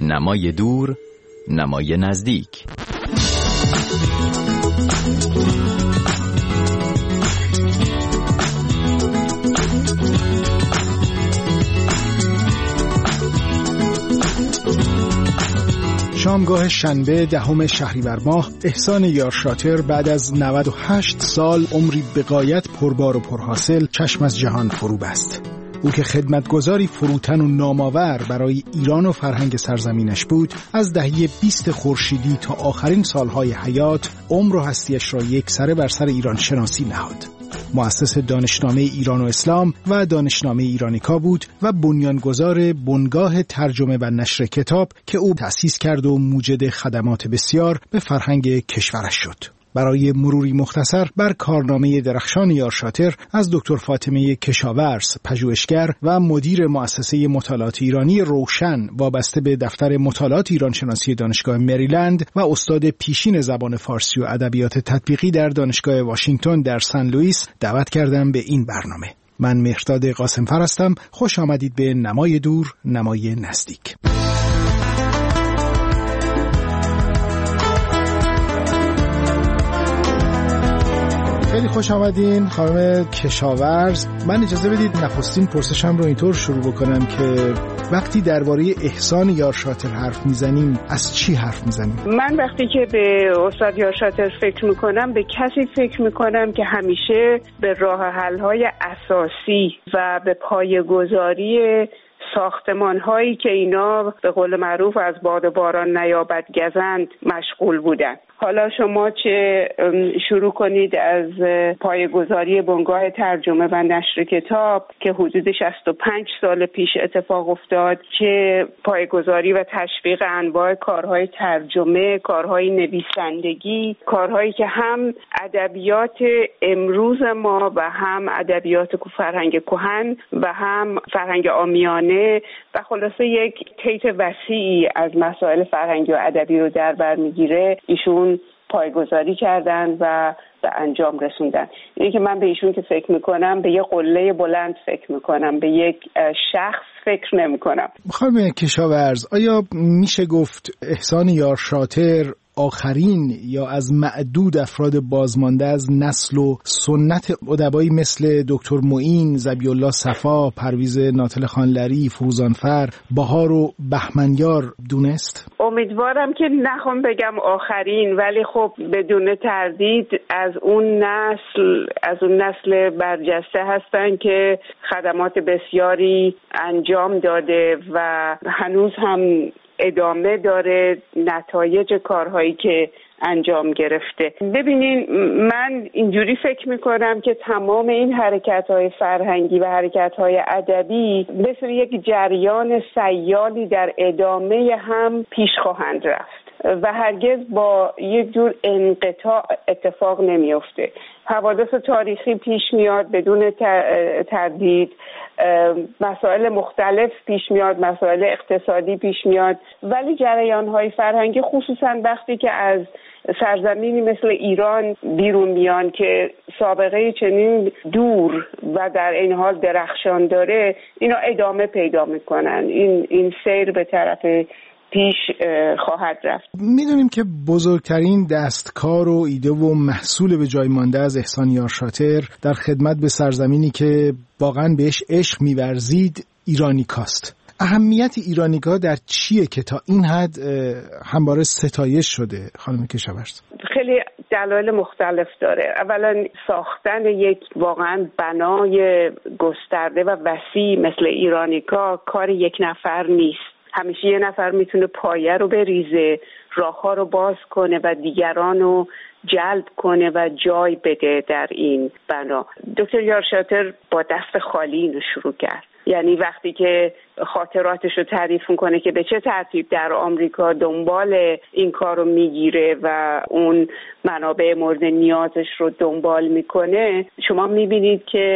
نمای دور، نمای نزدیک. شامگاه شنبه 10 شهریور ماه، احسان یارشاتر بعد از 98 سال عمری بغایت پربار و پرحاصل چشم از جهان فرو بست. او که خدمتگزاری فروتن و نامآور برای ایران و فرهنگ سرزمینش بود، از دهه 20 خورشیدی تا آخرین سالهای حیات عمر و هستیش را یکسره بر سر ایران شناسی نهاد. مؤسس دانشنامه ایران و اسلام و دانشنامه ایرانیکا بود و بنیانگذار بنگاه ترجمه و نشر کتاب که او تأسیس کرد و موجد خدمات بسیار به فرهنگ کشورش شد. برای مروری مختصر بر کارنامه درخشان یارشاتر از دکتر فاطمه کشاورز، پژوهشگر و مدیر مؤسسه مطالعات ایرانی روشن وابسته به دفتر مطالعات ایرانشناسی دانشگاه مریلند و استاد پیشین زبان فارسی و ادبیات تطبیقی در دانشگاه واشنگتن در سن لوئیس دعوت کردم به این برنامه. من مهرداد قاسمفر هستم. خوش آمدید به نمای دور، نمای نزدیک. خیلی خوش آمدین خانم کشاورز. من اجازه بدید نخستین پرسشم رو اینطور شروع بکنم که وقتی درباره احسان یارشاتر حرف میزنیم از چی حرف میزنیم؟ من وقتی که به استاد یارشاتر فکر میکنم به کسی فکر میکنم که همیشه به راه حل‌های اساسی و به پایه‌گذاری ساختمان هایی که اینا به قول معروف از باد و باران نیابد گزند مشغول بودن. حالا شما چه شروع کنید از پایه‌گذاری بنگاه ترجمه و نشر کتاب که حدود 65 سال پیش اتفاق افتاد، چه پایه‌گذاری و تشویق انواع کارهای ترجمه، کارهای نویسندگی، کارهایی که هم ادبیات امروز ما و هم ادبیات فرهنگ کهن و هم فرهنگ عامیانه و خلاصه یک طیف وسیعی از مسائل فرهنگی و ادبی رو در بر میگیره، ایشون پایه‌گذاری کردن و به انجام رسوندن. اینه که من به ایشون که فکر میکنم به یه قله بلند فکر میکنم، به یک شخص فکر نمیکنم. خانم کشاورز، آیا میشه گفت احسان یارشاتر آخرین یا از معدود افراد بازمانده از نسل و سنت ادبایی مثل دکتر معین، ذبیح‌الله صفا، پرویز ناتل خانلری، فروزانفر، بهار و بهمنیار دونست؟ امیدوارم که نخوام بگم آخرین، ولی خب بدون تردید از اون نسل برجسته هستن که خدمات بسیاری انجام داده و هنوز هم ادامه داره نتایج کارهایی که انجام گرفته. ببینین، من اینجوری فکر میکنم که تمام این حرکت‌های فرهنگی و حرکت‌های ادبی مثل یک جریان سیالی در ادامه هم پیش خواهند رفت و هرگز با یک جور انقطاع اتفاق نمیفته. حوادث تاریخی پیش میاد بدون تردید، مسائل مختلف پیش میاد، مسائل اقتصادی پیش میاد، ولی جریان‌های فرهنگی خصوصا وقتی که از سرزمینی مثل ایران بیرون میان که سابقه چنین دور و در این حال درخشان داره، اینا ادامه پیدا میکنن. این سیر به طرف پیش خواهد رفت. میدونیم که بزرگترین دستکار و ایده و محصول به جای مانده از احسان یارشاتر در خدمت به سرزمینی که واقعا بهش عشق می‌ورزید ایرانیکاست. اهمیت ایرانیکا در چیه که تا این حد همواره ستایش شده خانم کشاورز؟ خیلی دلایل مختلف داره. اولا ساختن یک واقعا بنای گسترده و وسیع مثل ایرانیکا کار یک نفر نیست. همیشه یه نفر میتونه پایه رو بریزه، راه‌ها رو باز کنه و دیگران رو جلب کنه و جای بده در این بنا. دکتر یارشاتر با دست خالی اینو شروع کرد. یعنی وقتی که خاطراتش رو تعریف میکنه که به چه ترتیب در آمریکا دنبال این کار رو میگیره و اون منابع مورد نیازش رو دنبال میکنه، شما میبینید که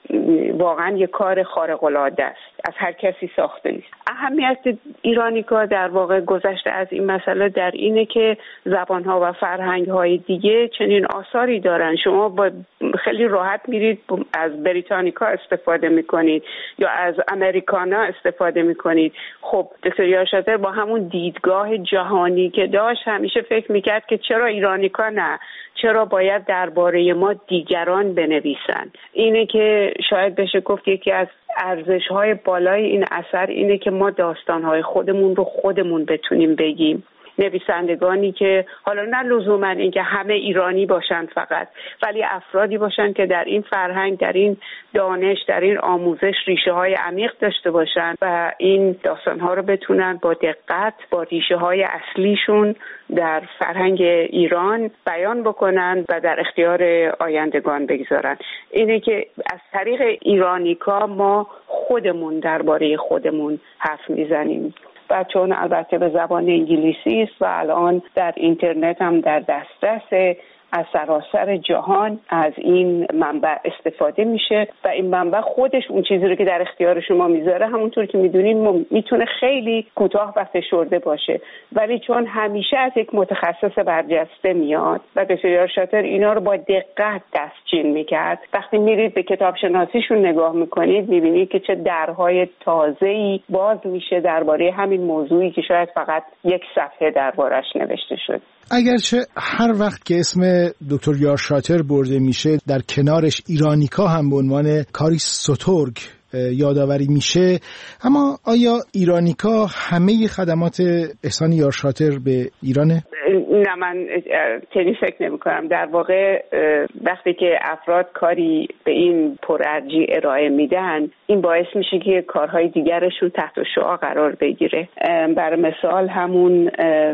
واقعا یک کار خارق‌العاده است، از هر کسی ساخته نیست. اهمیت ایرانیکا در واقع گذشته از این مسئله در اینه که زبان‌ها و فرهنگ‌های دیگه چنین آثاری دارن. شما با خیلی راحت میرید از بریتانیکا استفاده میکنید یا از امریکانا استفاده میکنید. خب دکتر یارشاتر با همون دیدگاه جهانی که داشت همیشه فکر میکرد که چرا ایرانیکا نه، چرا باید درباره ما دیگران بنویسن. اینه که شاید بشه گفت یکی از ارزش‌های بالای این اثر اینه که ما داستان‌های خودمون رو خودمون بتونیم بگیم. نویسندگانی که حالا نه لزوما اینکه همه ایرانی باشن فقط، ولی افرادی باشن که در این فرهنگ، در این دانش، در این آموزش ریشه های عمیق داشته باشن و این داستان ها رو بتونن با دقت با ریشه های اصلیشون در فرهنگ ایران بیان بکنن و در اختیار آیندگان بگذارن. اینه که از طریق ایرانیکا ما خودمون درباره خودمون حرف میزنیم و چون البته به زبان انگلیسی است و الان در اینترنت هم در دسترس از سراسر جهان از این منبع استفاده میشه و این منبع خودش اون چیزی رو که در اختیار شما میذاره همونطور که میدونین میتونه خیلی کوتاه و فشرده باشه، ولی چون همیشه از یک متخصص برجسته میاد و دکتر یارشاتر اینا رو با دقت دستچین میکرد. وقتی میرید به کتاب شناسیشون نگاه میکنید میبینید که چه درهای تازه‌ای باز میشه درباره همین موضوعی که شاید فقط یک صفحه دربارش نوشته شد. اگرچه هر وقت که اسم دکتر یارشاتر برده میشه در کنارش ایرانیکا هم به عنوان کاری سترگ یادآوری میشه، اما آیا ایرانیکا همه خدمات احسان یارشاتر به ایرانه؟ نه، من چنین فکر نمی کنم. در واقع وقتی که افراد کاری به این پرارجی ارائه میدن این باعث میشه که کارهای دیگرشون تحت شعاع قرار بگیره. برای مثال همون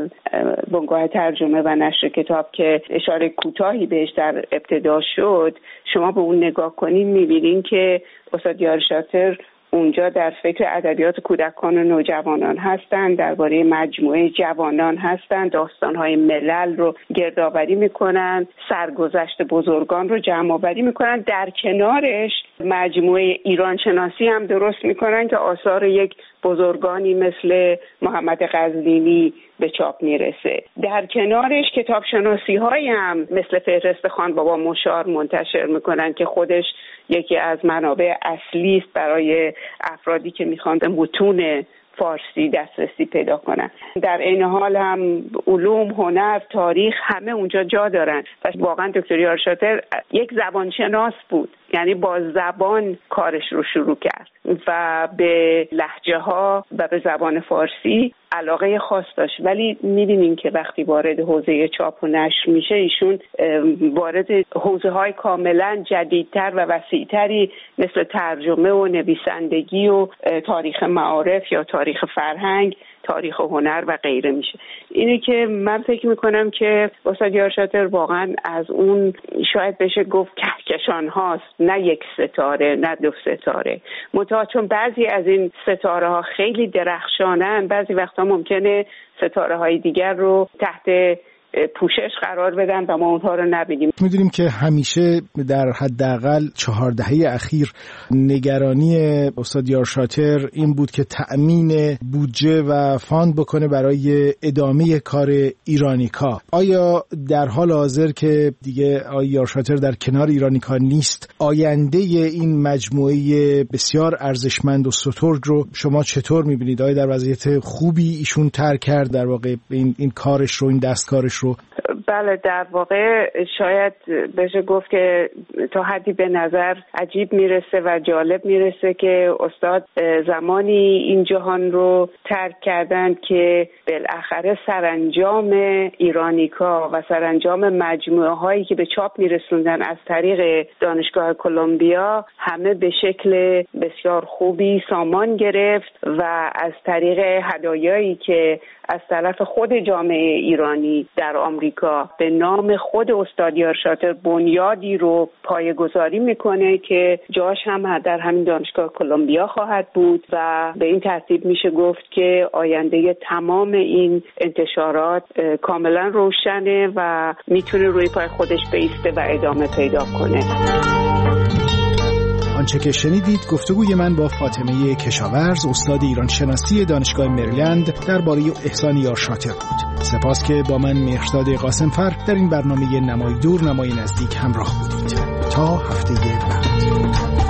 بنگاه ترجمه و نشر کتاب که اشاره کوتاهی بهش در ابتدا شد، شما به اون نگاه کنین میبینین که استاد یارشاتر اونجا در فکر ادبیات کودکان و نوجوانان هستند، درباره مجموعه جوانان هستند، داستان‌های ملل رو گردآوری میکنن، سرگذشت بزرگان رو جمع‌آوری میکنن. در کنارش مجموعه ایران شناسی هم درست میکنن که آثار یک بزرگانی مثل محمد قزوینی به چاپ میرسه. در کنارش کتاب شناسی های هم مثل فهرست خان بابا مشار منتشر میکنن که خودش یکی از منابع اصلی است برای افرادی که میخوان به متون فارسی دسترسی پیدا کنن. در این حال هم علوم، هنر، تاریخ همه اونجا جا دارن و واقعا دکتر یارشاتر یک زبانشناس بود، یعنی با زبان کارش رو شروع کرد و به لهجه ها و به زبان فارسی علاقه خاص داشت. ولی می‌بینیم که وقتی وارد حوزه چاپ و نشر میشه ایشون وارد حوزه های کاملا جدیدتر و وسیعتری مثل ترجمه و نویسندگی و تاریخ معارف یا تاریخ فرهنگ، تاریخ و هنر و غیره میشه. اینه که من فکر میکنم که استاد یارشاتر واقعا از اون شاید بشه گفت کهکشان هاست، نه یک ستاره نه دو ستاره. منتها چون بعضی از این ستاره ها خیلی درخشانن، بعضی وقتا ممکنه ستاره های دیگر رو تحت پوشش قرار بدن و ما اونها رو نبینیم. میدونیم که همیشه در حداقل 4 دهه اخیر نگرانی استاد یارشاتر این بود که تأمین بودجه و فاند بکنه برای ادامه کار ایرانیکا. آیا در حال حاضر که دیگه آقای یارشاتر در کنار ایرانیکا نیست، آینده این مجموعه بسیار ارزشمند و سترگ رو شما چطور میبینید؟ آیا در وضعیت خوبی ایشون ترک کرد در واقع این کارش رو، این دستکارش رو؟ بله، در واقع شاید بشه گفت که تا حدی به نظر عجیب میرسه و جالب میرسه که استاد زمانی این جهان رو ترک کردن که بالاخره سرانجام ایرانیکا و سرانجام مجموعه هایی که به چاپ میرسوندن از طریق دانشگاه کلمبیا همه به شکل بسیار خوبی سامان گرفت و از طریق هدایایی که از طرف خود جامعه ایرانی در آمریکا به نام خود استاد یارشاتر بنیادی رو پایه‌گذاری میکنه که جاش هم در همین دانشگاه کلمبیا خواهد بود و به این ترتیب میشه گفت که آینده تمام این انتشارات کاملا روشنه و میتونه روی پای خودش بایسته و ادامه پیدا کنه. آنچه که شنیدید گفتگوی من با فاطمه کشاورز، استاد ایران شناسی دانشگاه مریلند درباره احسان یارشاتر بود. سپاس که با من مهرداد قاسمفر در این برنامه نمای دور نمای نزدیک همراه بودید. تا هفته بعد.